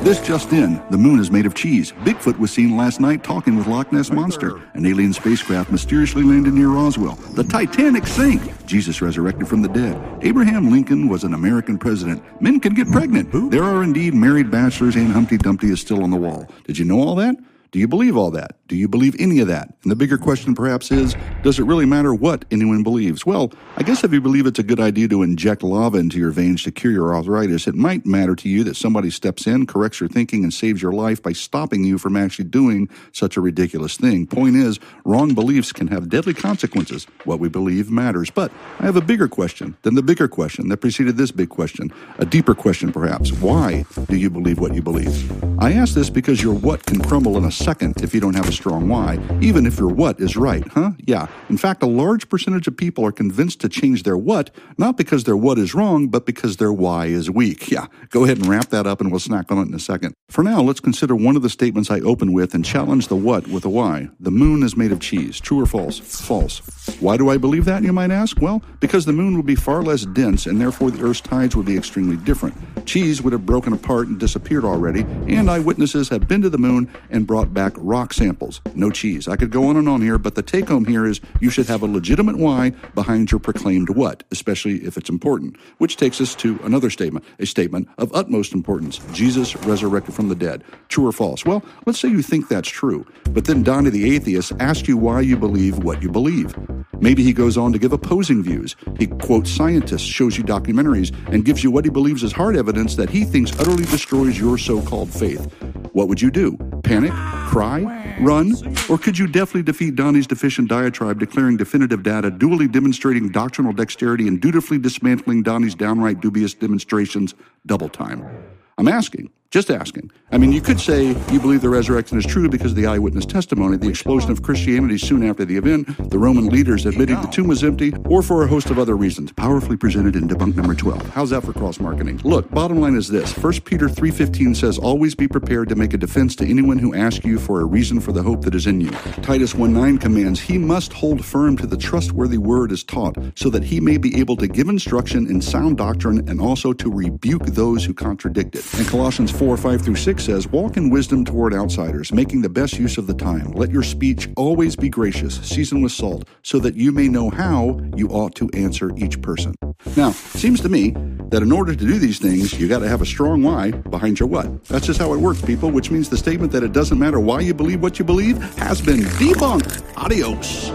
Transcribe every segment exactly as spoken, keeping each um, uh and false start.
This just in, the moon is made of cheese. Bigfoot was seen last night talking with Loch Ness Monster. An alien spacecraft mysteriously landed near Roswell. The Titanic sank. Jesus resurrected from the dead. Abraham Lincoln was an American president. Men can get pregnant. There are indeed married bachelors, and Humpty Dumpty is still on the wall. Did you know all that? Do you believe all that? Do you believe any of that? And the bigger question perhaps is, does it really matter what anyone believes? Well, I guess if you believe it's a good idea to inject lava into your veins to cure your arthritis, it might matter to you that somebody steps in, corrects your thinking, and saves your life by stopping you from actually doing such a ridiculous thing. Point is, wrong beliefs can have deadly consequences. What we believe matters. But I have a bigger question than the bigger question that preceded this big question. A deeper question, perhaps. Why do you believe what you believe? I ask this because your what can crumble in a second if you don't have a strong why, even if your what is right, huh? Yeah. In fact, a large percentage of people are convinced to change their what, not because their what is wrong, but because their why is weak. Yeah. Go ahead and wrap that up and we'll snack on it in a second. For now, let's consider one of the statements I open with and challenge the what with a why. The moon is made of cheese. True or false? False. Why do I believe that, you might ask? Well, because the moon would be far less dense and therefore the Earth's tides would be extremely different. Cheese would have broken apart and disappeared already, and eyewitnesses have been to the moon and brought back rock samples. No cheese. I could go on and on here, but the take home here is you should have a legitimate why behind your proclaimed what, especially if it's important. Which takes us to another statement, a statement of utmost importance. Jesus resurrected from the dead. True or false? Well, let's say you think that's true, but then Donnie the atheist asks you why you believe what you believe. Maybe he goes on to give opposing views. He quotes scientists, shows you documentaries, and gives you what he believes is hard evidence that he thinks utterly destroys your so-called faith. What would you do? Panic? Cry? Run? Or could you deftly defeat Donnie's deficient diatribe, declaring definitive data, duly demonstrating doctrinal dexterity, and dutifully dismantling Donnie's downright dubious demonstrations double time? I'm asking. Just asking. I mean, you could say you believe the resurrection is true because of the eyewitness testimony, the explosion of Christianity soon after the event, the Roman leaders admitting the tomb was empty, or for a host of other reasons, powerfully presented in debunk number twelve. How's that for cross-marketing? Look, bottom line is this. First Peter three fifteen says, always be prepared to make a defense to anyone who asks you for a reason for the hope that is in you. Titus one nine commands, he must hold firm to the trustworthy word as taught, so that he may be able to give instruction in sound doctrine and also to rebuke those who contradict it. And Colossians four, five through six says, walk in wisdom toward outsiders, making the best use of the time. Let your speech always be gracious, seasoned with salt, so that you may know how you ought to answer each person. Now, it seems to me that in order to do these things, you got to have a strong why behind your what. That's just how it works, people, which means the statement that it doesn't matter why you believe what you believe has been debunked. Adios.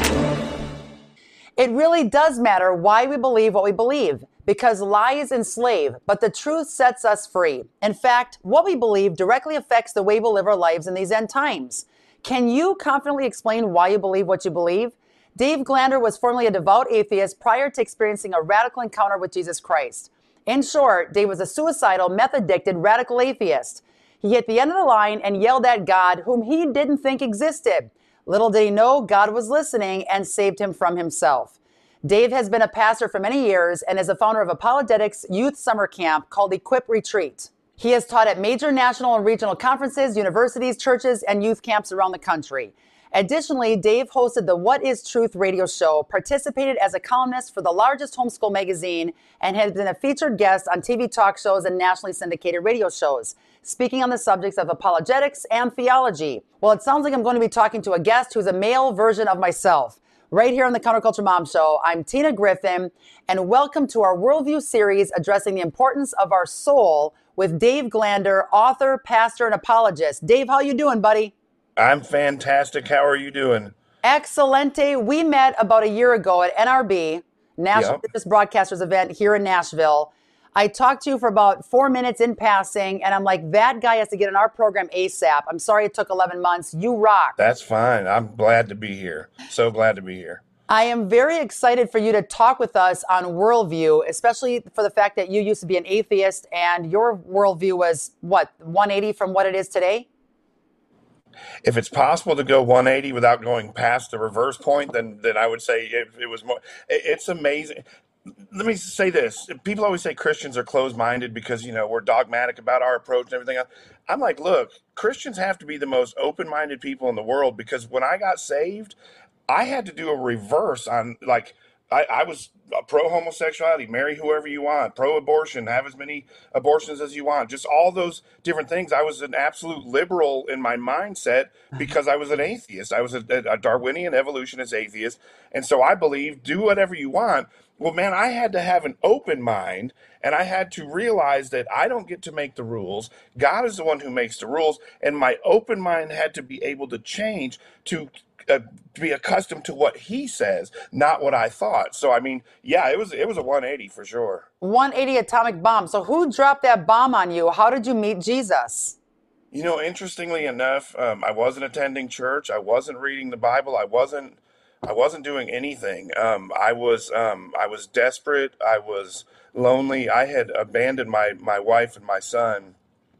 It really does matter why we believe what we believe, because lies enslave, but the truth sets us free. In fact, what we believe directly affects the way we live our lives in these end times. Can you confidently explain why you believe what you believe? Dave Glander was formerly a devout atheist prior to experiencing a radical encounter with Jesus Christ. In short, Dave was a suicidal, meth-addicted, radical atheist. He hit the end of the line and yelled at God, whom he didn't think existed. Little did he know, God was listening and saved him from himself. Dave has been a pastor for many years and is the founder of Apologetics Youth Summer Camp called Equip Retreat. He has taught at major national and regional conferences, universities, churches, and youth camps around the country. Additionally, Dave hosted the What is Truth radio show, participated as a columnist for the largest homeschool magazine, and has been a featured guest on T V talk shows and nationally syndicated radio shows, speaking on the subjects of apologetics and theology. Well, it sounds like I'm going to be talking to a guest who's a male version of myself. Right here on the Counterculture Mom Show, I'm Tina Griffin, and welcome to our Worldview series addressing the importance of our soul with Dave Glander, author, pastor, and apologist. Dave, how you doing, buddy? I'm fantastic. How are you doing? Excelente. We met about a year ago at N R B, National Yep. Business Broadcasters event here in Nashville. I talked to you for about four minutes in passing, and I'm like, that guy has to get in our program ASAP. I'm sorry it took eleven months. You rock. That's fine. I'm glad to be here. So glad to be here. I am very excited for you to talk with us on worldview, especially for the fact that you used to be an atheist and your worldview was, what, one eighty from what it is today? If it's possible to go one eighty without going past the reverse point, then then I would say it, it was more. It, it's amazing. Let me say this. People always say Christians are closed-minded because, you know, we're dogmatic about our approach and everything else. I'm like, look, Christians have to be the most open-minded people in the world, because when I got saved, I had to do a reverse on, like, I, I was pro homosexuality, marry whoever you want, pro abortion, have as many abortions as you want, just all those different things. I was an absolute liberal in my mindset because I was an atheist. I was a, a Darwinian evolutionist atheist. And so I believe do whatever you want. Well, man, I had to have an open mind and I had to realize that I don't get to make the rules. God is the one who makes the rules. And my open mind had to be able to change to uh, to be accustomed to what he says, not what I thought. So, I mean, yeah, it was it was a one eighty for sure. one eighty atomic bomb. So who dropped that bomb on you? How did you meet Jesus? You know, interestingly enough, um, I wasn't attending church. I wasn't reading the Bible. I wasn't I wasn't doing anything. Um, I was um, I was desperate. I was lonely. I had abandoned my my wife and my son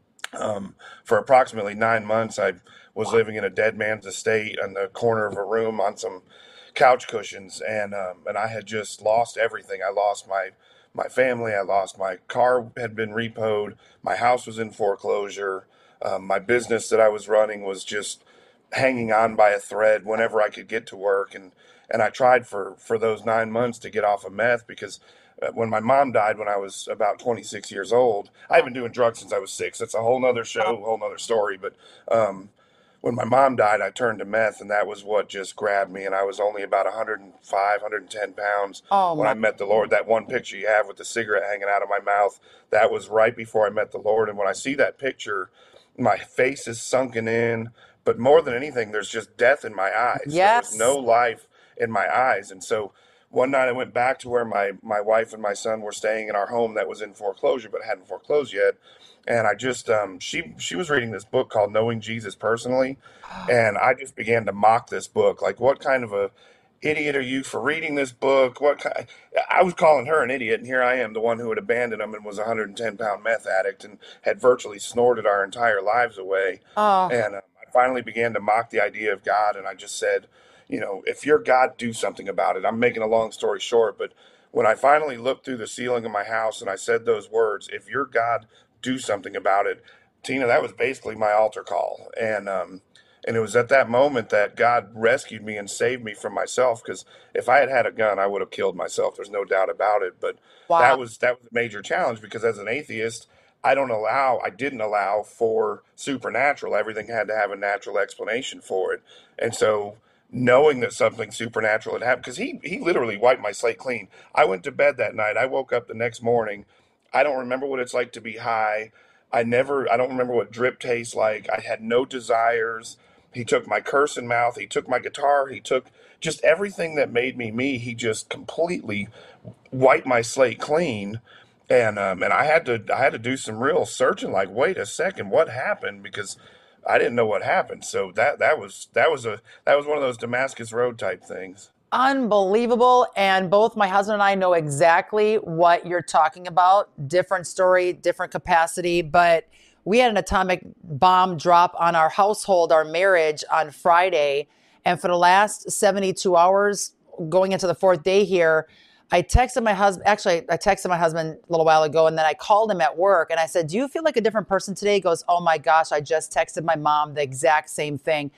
um, for approximately nine months. I was living in a dead man's estate on the corner of a room on some couch cushions, and um, and I had just lost everything. I lost my my family. I lost my car had been repoed. My house was in foreclosure. Um, my business that I was running was just hanging on by a thread whenever I could get to work, and and I tried for for those nine months to get off of meth because uh, when my mom died when I was about twenty-six years old, I've been doing drugs since I was six. That's a whole nother show, whole nother story. But um, when my mom died, I turned to meth, and that was what just grabbed me. And I was only about one hundred five, one hundred ten pounds Oh when my. I met the Lord. That one picture you have with the cigarette hanging out of my mouth, that was right before I met the Lord. And when I see that picture, my face is sunken in, but more than anything, there's just death in my eyes. There was no Yes. life in my eyes. And so one night I went back to where my, my wife and my son were staying in our home that was in foreclosure, but hadn't foreclosed yet. And I just, um, she, she was reading this book called Knowing Jesus Personally. And I just began to mock this book. Like, what kind of a idiot are you for reading this book? What kind, I was calling her an idiot. And here I am, the one who had abandoned him and was a one hundred ten pound meth addict and had virtually snorted our entire lives away. Oh, And um, I finally began to mock the idea of God. And I just said, you know, if you're God, do something about it. I'm making a long story short, but when I finally looked through the ceiling of my house and I said those words, if you're God, do something about it, Tina, that was basically my altar call. And, um, and it was at that moment that God rescued me and saved me from myself. Because if I had had a gun, I would have killed myself. There's no doubt about it. But that wow. was that was a major challenge because as an atheist, I don't allow, I didn't allow for supernatural. Everything had to have a natural explanation for it. And so knowing that something supernatural had happened, because he, he literally wiped my slate clean. I went to bed that night. I woke up the next morning. I don't remember what it's like to be high. I never, I don't remember what drip tastes like. I had no desires. He took my cursing mouth. He took my guitar. He took just everything that made me me. He just completely wiped my slate clean. And um, and I had to I had to do some real searching. Like, wait a second, what happened? Because I didn't know what happened. So that that was that was a that was one of those Damascus Road type things. Unbelievable. And both my husband and I know exactly what you're talking about. Different story, different capacity. But we had an atomic bomb drop on our household, our marriage on Friday. And for the last seventy-two hours, going into the fourth day here, I texted my husband. Actually, I texted my husband a little while ago, and then I called him at work. And I said, do you feel like a different person today? He goes, oh my gosh, I just texted my mom the exact same thing.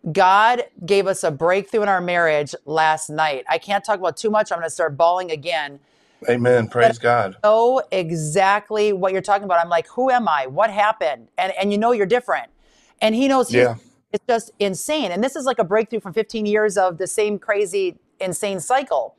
God gave us a breakthrough in our marriage last night. I can't talk about too much. I'm going to start bawling again. Amen. But Praise God. I know exactly what you're talking about. I'm like, who am I? What happened? And and you know you're different. And he knows he's Yeah. it's just insane. And this is like a breakthrough from fifteen years of the same crazy, insane cycle.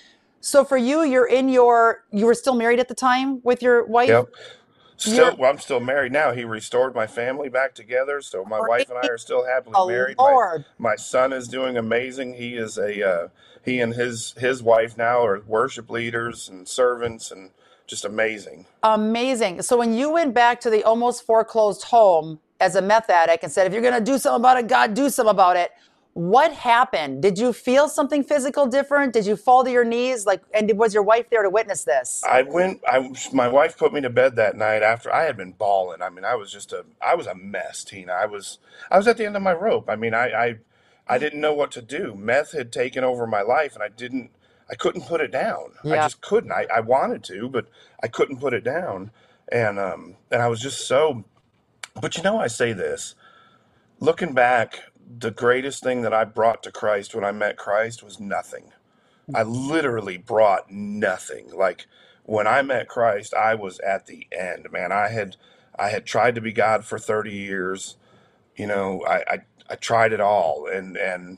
So for you, you're in your you were still married at the time with your wife? Yep. You're Still, well, I'm still married now. He restored my family back together, so my wife and I praise are still happily the married. My Lord. my son is doing amazing. He is a uh, he and his his wife now are worship leaders and servants, and just amazing. Amazing. So when you went back to the almost foreclosed home as a meth addict and said, if you're going to do something about it, God, do something about it. What happened? Did you feel something physical different? Did you fall to your knees? Like, and was your wife there to witness this? I went. I my wife put me to bed that night after I had been bawling. I mean, I was just a I was a mess, Tina. I was I was at the end of my rope. I mean, I I, I didn't know what to do. Meth had taken over my life, and I didn't. I couldn't put it down. I Yeah. just couldn't. I, I wanted to, but I couldn't put it down. And um and I was just so. But you know, I say this. Looking back, the greatest thing that I brought to Christ when I met Christ was nothing. I literally brought nothing. Like when I met Christ, I was at the end, man. I had I had tried to be God for thirty years. You know, I I, I tried it all, and and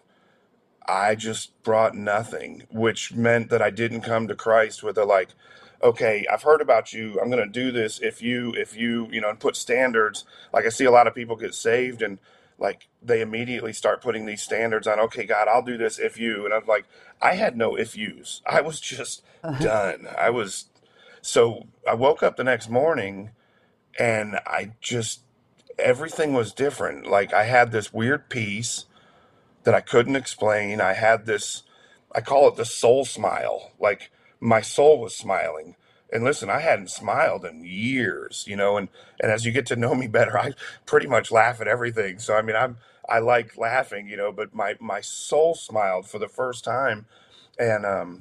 I just brought nothing, which meant that I didn't come to Christ with a like, okay, I've heard about you. I'm going to do this if you, if you, you know, and put standards. Like I see a lot of people get saved and like they immediately start putting these standards on, okay, God, I'll do this if you. And I'm like, I had no if yous. I was just done. I was, so I woke up the next morning and I just, everything was different. Like I had this weird peace that I couldn't explain. I had this, I call it the soul smile. Like my soul was smiling. And listen, I hadn't smiled in years, you know, and, and as you get to know me better, I pretty much laugh at everything. So, I mean, I'm, I like laughing, you know, but my, my soul smiled for the first time. And, um,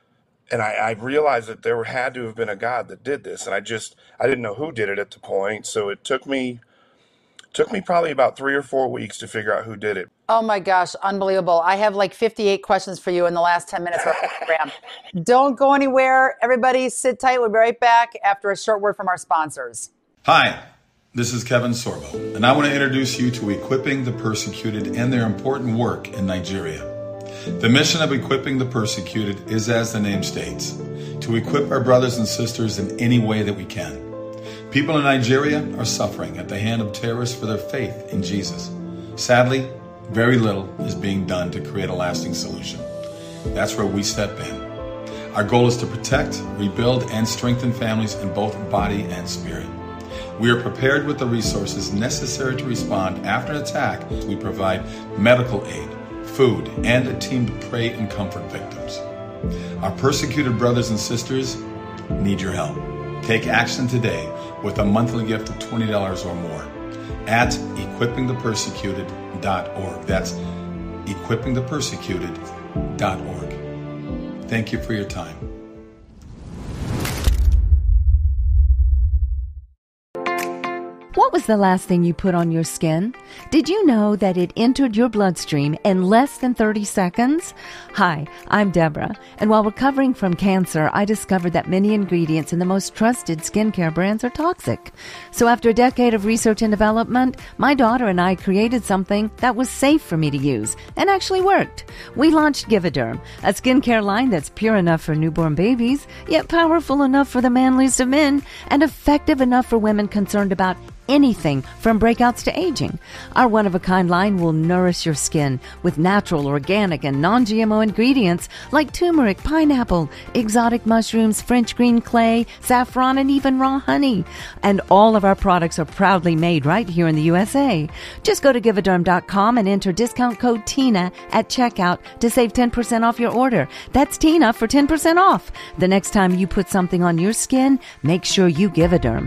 and I, I realized that there had to have been a God that did this. And I just, I didn't know who did it at the point. So it took me, took me probably about three or four weeks to figure out who did it. Oh my gosh, unbelievable. I have like fifty-eight questions for you in the last ten minutes of our program. Don't go anywhere. Everybody sit tight. We'll be right back after a short word from our sponsors. Hi, this is Kevin Sorbo, and I want to introduce you to Equipping the Persecuted and their important work in Nigeria. The mission of Equipping the Persecuted is, as the name states, to equip our brothers and sisters in any way that we can. People in Nigeria are suffering at the hand of terrorists for their faith in Jesus. Sadly, very little is being done to create a lasting solution. That's where we step in. Our goal is to protect, rebuild, and strengthen families in both body and spirit. We are prepared with the resources necessary to respond after an attack. We provide medical aid, food, and a team to pray and comfort victims. Our persecuted brothers and sisters need your help. Take action today with a monthly gift of twenty dollars or more at equipping the persecuted dot org. That's equipping the persecuted dot org. Thank you for your time. What was the last thing you put on your skin? Did you know that it entered your bloodstream in less than thirty seconds? Hi, I'm Deborah, and while recovering from cancer, I discovered that many ingredients in the most trusted skincare brands are toxic. So after a decade of research and development, my daughter and I created something that was safe for me to use and actually worked. We launched Givaderm, a skincare line that's pure enough for newborn babies, yet powerful enough for the manliest of men, and effective enough for women concerned about anything from breakouts to aging. Our one-of-a-kind line will nourish your skin with natural, organic, and non-G M O ingredients like turmeric, pineapple, exotic mushrooms, French green clay, saffron, and even raw honey. And all of our products are proudly made right here in the U S A. Just go to givaderm dot com and enter discount code TINA at checkout to save ten percent off your order. That's TINA for ten percent off. The next time you put something on your skin, make sure you Givaderm.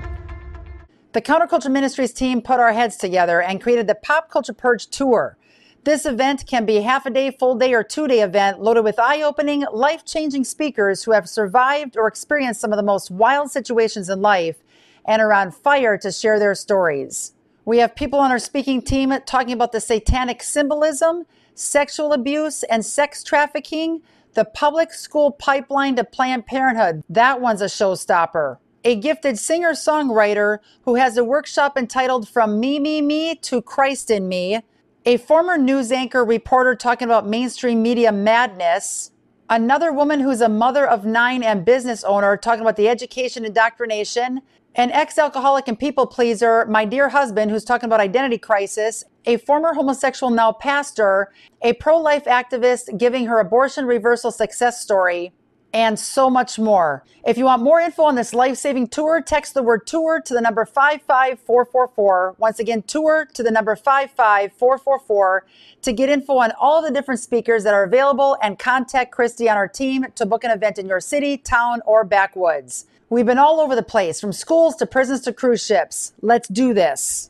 The Counterculture Ministries team put our heads together and created the Pop Culture Purge Tour. This event can be a half a day, full day, or two day event loaded with eye-opening, life-changing speakers who have survived or experienced some of the most wild situations in life and are on fire to share their stories. We have people on our speaking team talking about the satanic symbolism, sexual abuse, and sex trafficking, the public school pipeline to Planned Parenthood. That one's a showstopper. A gifted singer-songwriter who has a workshop entitled From Me, Me, Me to Christ in Me, a former news anchor reporter talking about mainstream media madness, another woman who's a mother of nine and business owner talking about the education indoctrination, an ex-alcoholic and people pleaser, my dear husband, who's talking about identity crisis, a former homosexual, now pastor, a pro-life activist giving her abortion reversal success story, and so much more. If you want more info on this life-saving tour, text the word tour to the number five five four four four. Once again, tour to the number five five four four four to get info on all the different speakers that are available and contact Christy on our team to book an event in your city, town, or backwoods. We've been all over the place, from schools to prisons to cruise ships. Let's do this.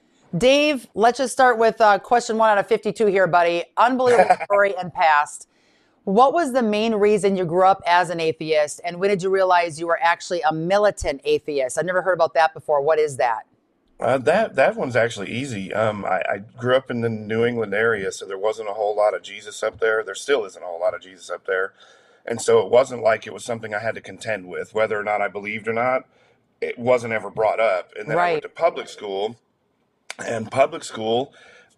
Dave, let's just start with uh, question one out of fifty-two here, buddy. Unbelievable story and past. What was the main reason you grew up as an atheist, and when did you realize you were actually a militant atheist? I've never heard about that before. What is that? Uh, that that one's actually easy. Um, I, I grew up in the New England area, so there wasn't a whole lot of Jesus up there. There still isn't a whole lot of Jesus up there. And so it wasn't like it was something I had to contend with, whether or not I believed or not. It wasn't ever brought up. And then I went Right. to public school, and public school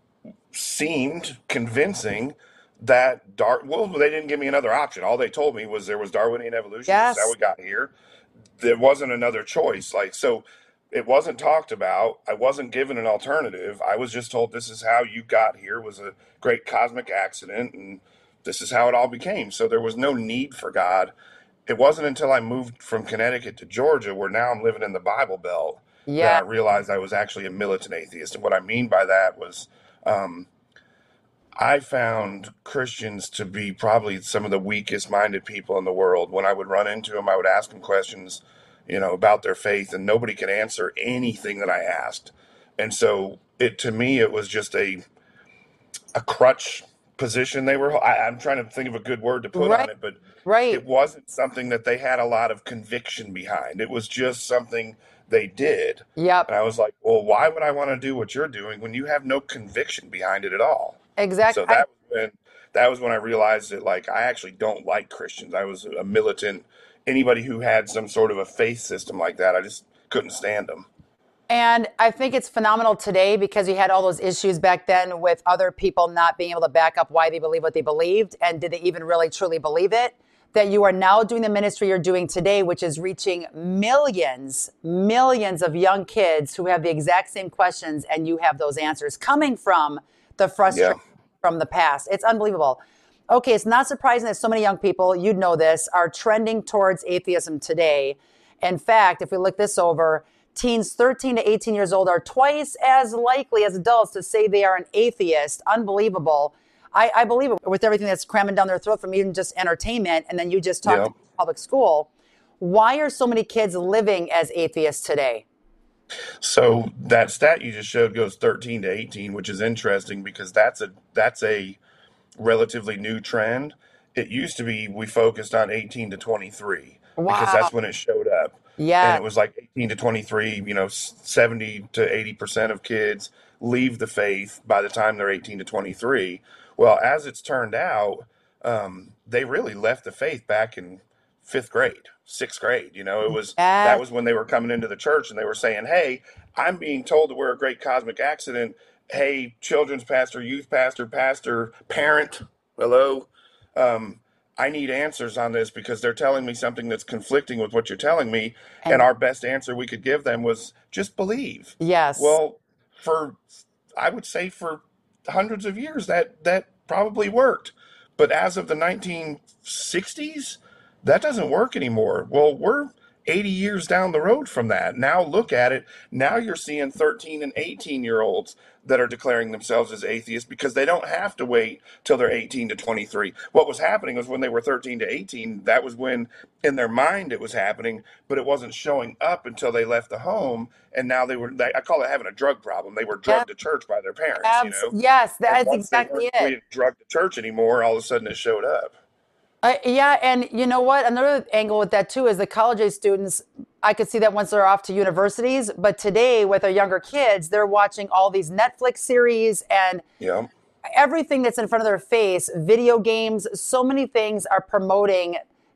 seemed convincing that Dar- well, they didn't give me another option. All they told me was there was Darwinian evolution. This is how Yes. we got here. There wasn't another choice. Like, so it wasn't talked about. I wasn't given an alternative. I was just told this is how you got here. It was a great cosmic accident, and this is how it all became. So there was no need for God. It wasn't until I moved from Connecticut to Georgia, where now I'm living in the Bible Belt, that Yeah. I realized I was actually a militant atheist. And what I mean by that was, um, I found Christians to be probably some of the weakest minded people in the world. When I would run into them, I would ask them questions, you know, about their faith, and nobody could answer anything that I asked. And so it, to me, it was just a, a crutch position they were, I, I'm trying to think of a good word to put Right. on it, but Right. it wasn't something that they had a lot of conviction behind. It was just something they did. Yep. And I was like, well, why would I want to do what you're doing when you have no conviction behind it at all? Exactly. So that was when that was when I realized that, like, I actually don't like Christians. I was a militant. Anybody who had some sort of a faith system like that, I just couldn't stand them. And I think it's phenomenal today because you had all those issues back then with other people not being able to back up why they believe what they believed, and did they even really truly believe it, that you are now doing the ministry you're doing today, which is reaching millions, millions of young kids who have the exact same questions, and you have those answers coming from the frustration Yeah. from the past. It's unbelievable. Okay, it's not surprising that so many young people, you'd know this, are trending towards atheism today. In fact, if we look this over, teens thirteen to eighteen years old are twice as likely as adults to say they are an atheist. Unbelievable. I, I believe it with everything that's cramming down their throat from even just entertainment. And then you just talked Yeah. about public school. Why are so many kids living as atheists today? So that stat you just showed goes thirteen to eighteen, which is interesting because that's a that's a relatively new trend. It used to be we focused on eighteen to twenty-three because Wow. that's when it showed up. And Yeah. it was like eighteen to twenty-three, you know, s- seventy to eighty percent of kids leave the faith by the time they're eighteen to twenty-three. Well, as it's turned out, um, they really left the faith back in fifth grade, sixth grade. You know, it was that Yes. was when they were coming into the church and they were saying, "Hey, I'm being told that we're a great cosmic accident. Hey, children's pastor, youth pastor, pastor, parent, hello, um, I need answers on this because they're telling me something that's conflicting with what you're telling me." And And our best answer we could give them was just believe. yes. Well, for I would say for hundreds of years that that probably worked. But as of the nineteen sixties, that doesn't work anymore. Well, we're eighty years down the road from that. Now look at it. Now you're seeing thirteen and eighteen year olds that are declaring themselves as atheists because they don't have to wait till they're eighteen to twenty-three. What was happening was when they were thirteen to eighteen, that was when in their mind it was happening, but it wasn't showing up until they left the home. And now they were, they, I call it having a drug problem. They were Yeah. drugged to church by their parents, you Abs- know? yes, And that's once they exactly weren't it. being drugged to church anymore, all of a sudden it showed up. Uh, yeah, and you know what? Another angle with that too is the college age students. I could see that once they're off to universities, but today with our younger kids, they're watching all these Netflix series and Yeah. everything that's in front of their face, video games, so many things are promoting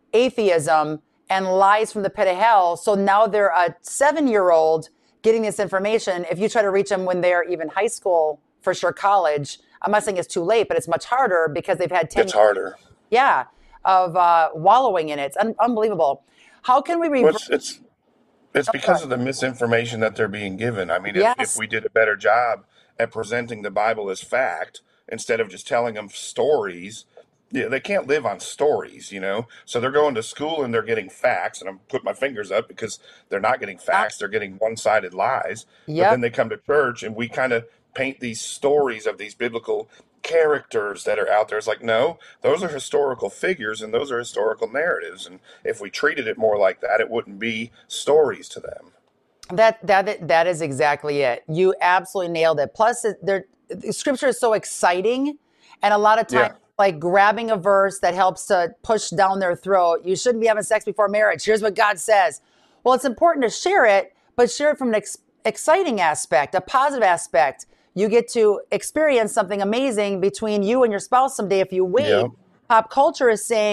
atheism and lies from the pit of hell. So now they're a seven-year-old getting this information. If you try to reach them when they're even high school, for sure college, I'm not saying it's too late, but it's much harder because they've had ten It's harder. yeah, of uh, wallowing in it. It's un- unbelievable. How can we Well, reverse? it's, it's It's because of the misinformation that they're being given. I mean, if, Yes. if we did a better job at presenting the Bible as fact instead of just telling them stories, yeah, they can't live on stories, you know? So they're going to school and they're getting facts, and I'm putting my fingers up because they're not getting facts, they're getting one-sided lies. But Yep. then they come to church and we kind of paint these stories of these biblical characters that are out there. It's like, no, those are historical figures and those are historical narratives. And if we treated it more like that, it wouldn't be stories to them. That that that is exactly it. You absolutely nailed it. Plus, it, there, the scripture is so exciting, and a lot of times, Yeah. like grabbing a verse that helps to push down their throat. You shouldn't be having sex before marriage. Here's what God says. Well, it's important to share it, but share it from an ex- exciting aspect, a positive aspect. You get to experience something amazing between you and your spouse someday if you wait. Yeah. Pop culture is saying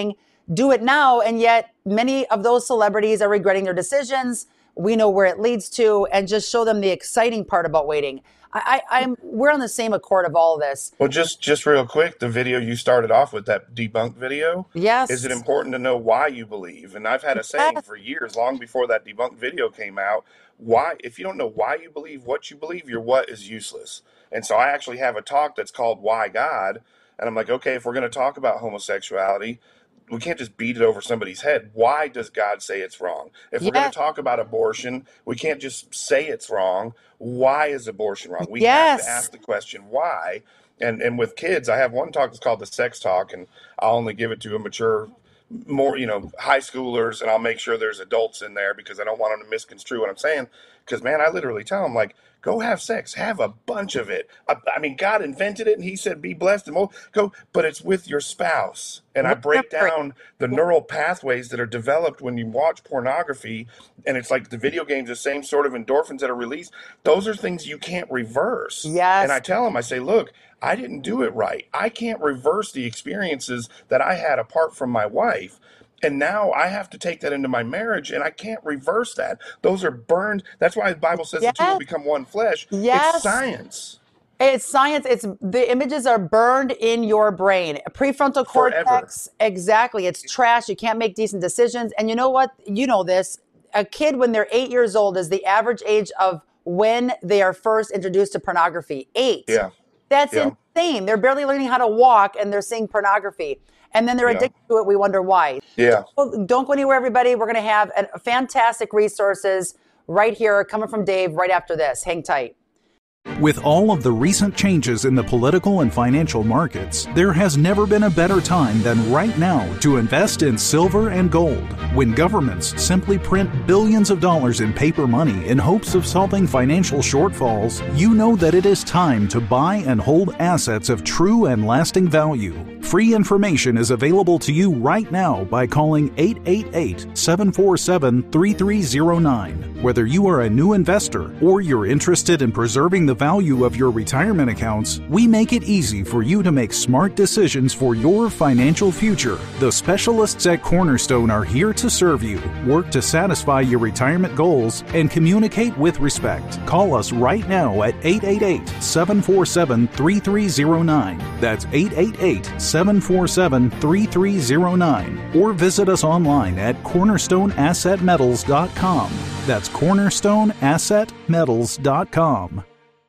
do it now. And yet many of those celebrities are regretting their decisions. We know where it leads to, and just show them the exciting part about waiting. I, I, I'm we're on the same accord of all this. Well, just just real quick, the video you started off with, that debunk video. Yes. Is it important to know why you believe? And I've had a saying for years, long before that debunked video came out. Why, if you don't know why you believe what you believe, your what is useless. And so I actually have a talk that's called Why God. And I'm like, okay, if we're going to talk about homosexuality, we can't just beat it over somebody's head. Why does God say it's wrong? If we're going to talk about abortion, we can't just say it's wrong. Why is abortion wrong? We yes. have to ask the question, why? And and with kids, I have one talk that's called the sex talk, and I'll only give it to a mature, more, you know, high schoolers, and I'll make sure there's adults in there because I don't want them to misconstrue what I'm saying. Because, man, I literally tell them, like, go have sex, have a bunch of it. I, I mean, God invented it, and he said, be blessed and go, but it's with your spouse. And I break down the neural pathways that are developed when you watch pornography, and it's like the video games, the same sort of endorphins that are released. Those are things you can't reverse. Yes. And I tell them, I say, look, I didn't do it right. I can't reverse the experiences that I had apart from my wife. And now I have to take that into my marriage, and I can't reverse that. Those are burned. That's why the Bible says yes. the two will become one flesh. Yes. It's science. It's science. It's the images are burned in your brain. Prefrontal cortex. Forever. Exactly. It's trash. You can't make decent decisions. And you know what? You know this. A kid when they're eight years old is the average age of when they are first introduced to pornography. Eight. Yeah. That's yeah. insane. They're barely learning how to walk, and they're seeing pornography. And then they're yeah. addicted to it. We wonder why. Yeah. So don't go anywhere, everybody. We're going to have a fantastic resources right here coming from Dave right after this. Hang tight. With all of the recent changes in the political and financial markets, there has never been a better time than right now to invest in silver and gold. When governments simply print billions of dollars in paper money in hopes of solving financial shortfalls, you know that it is time to buy and hold assets of true and lasting value. Free information is available to you right now by calling eight eight eight, seven four seven, three three zero nine. Whether you are a new investor or you're interested in preserving the value of your retirement accounts, we make it easy for you to make smart decisions for your financial future. The specialists at Cornerstone are here to serve you, work to satisfy your retirement goals, and communicate with respect. Call us right now at eight eight eight, seven four seven, three three zero nine. That's eight eight eight, seven four seven, three three zero nine. Or visit us online at cornerstone asset metals dot com. That's cornerstone asset metals dot com.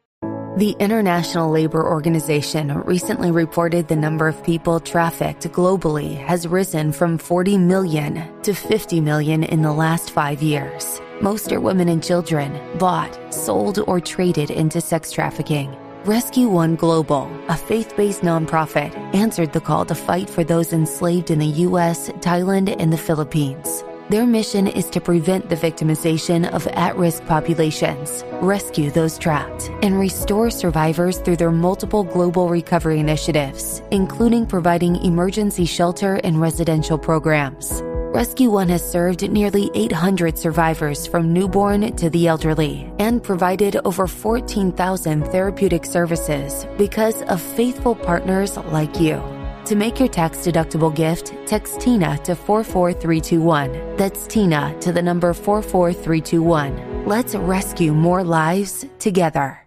The International Labor Organization recently reported the number of people trafficked globally has risen from forty million to fifty million in the last five years. Most are women and children, bought, sold, or traded into sex trafficking. Rescue One Global, a faith-based nonprofit, answered the call to fight for those enslaved in the U S, Thailand, and the Philippines. Their mission is to prevent the victimization of at-risk populations, rescue those trapped, and restore survivors through their multiple global recovery initiatives, including providing emergency shelter and residential programs. Rescue One has served nearly eight hundred survivors from newborn to the elderly and provided over fourteen thousand therapeutic services because of faithful partners like you. To make your tax-deductible gift, text TINA to four four three two one. That's TINA to the number four four three two one. Let's rescue more lives together.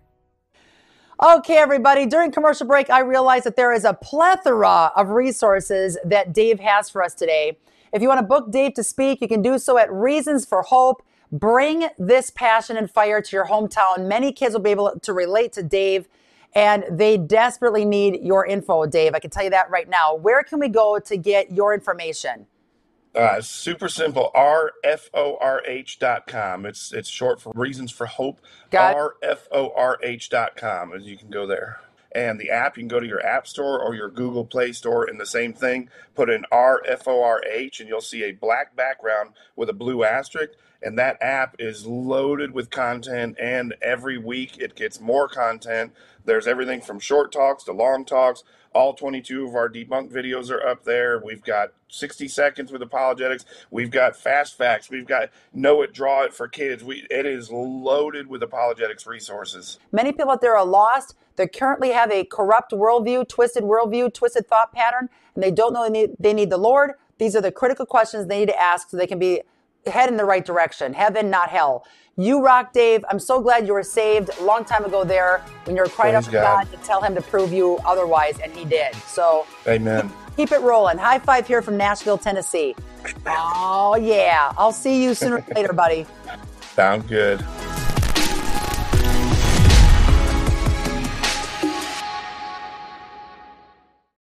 Okay, everybody, during commercial break, I realized that there is a plethora of resources that Dave has for us today. If you want to book Dave to speak, you can do so at Reasons for Hope. Bring this passion and fire to your hometown. Many kids will be able to relate to Dave, and they desperately need your info, Dave. I can tell you that right now. Where can we go to get your information? Uh, super simple, R F O R H dot com. It's it's short for Reasons for Hope, R F O R H dot com, and you can go there. And the app, you can go to your App Store or your Google Play Store, and the same thing, put in R F O R H, and you'll see a black background with a blue asterisk. And that app is loaded with content, and every week it gets more content. There's everything from short talks to long talks, All twenty-two of our debunked videos are up there. We've got sixty seconds with apologetics. We've got fast facts. We've got know it, draw it for kids. We it is loaded with apologetics resources. Many people out there are lost. They currently have a corrupt worldview, twisted worldview, twisted thought pattern, and they don't know they need, they need the Lord. These are the critical questions they need to ask so they can be head in the right direction. Heaven, not hell. You rock, Dave. I'm so glad you were saved a long time ago there when you were crying out to God to tell him to prove you otherwise, and he did. So amen. Keep it rolling. High five here from Nashville, Tennessee. Oh, yeah. I'll see you sooner or later, buddy. Sound good.